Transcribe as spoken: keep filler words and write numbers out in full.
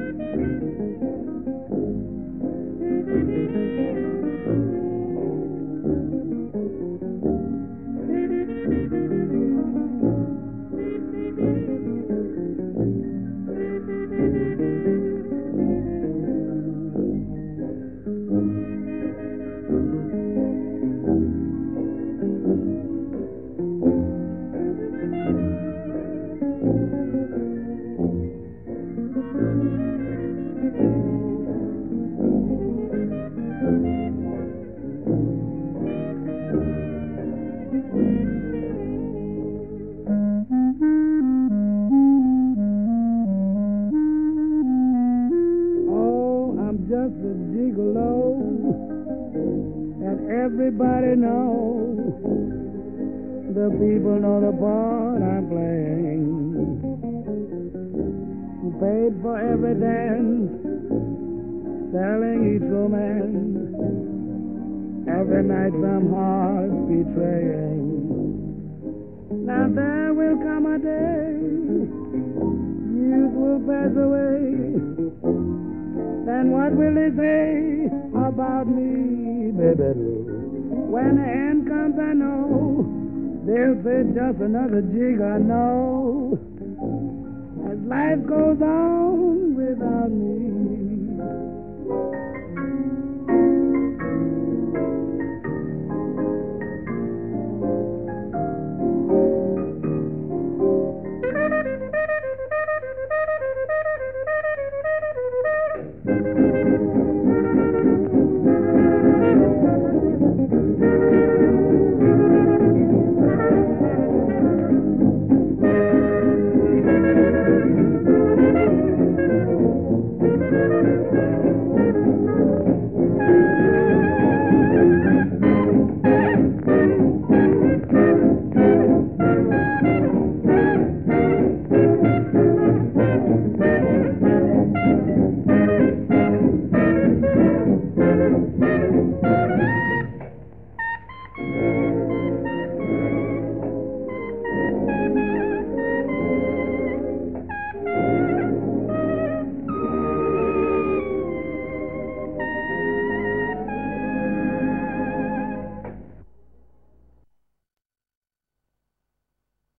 Just a gigolo, and everybody knows. The people know the part I'm playing. Paid for every dance, selling each romance. Every night some heart betraying. Now there will come a day, youth will pass away. Then what will they say about me, baby? When the end comes, I know they'll say just another jig, I know. As life goes on without me.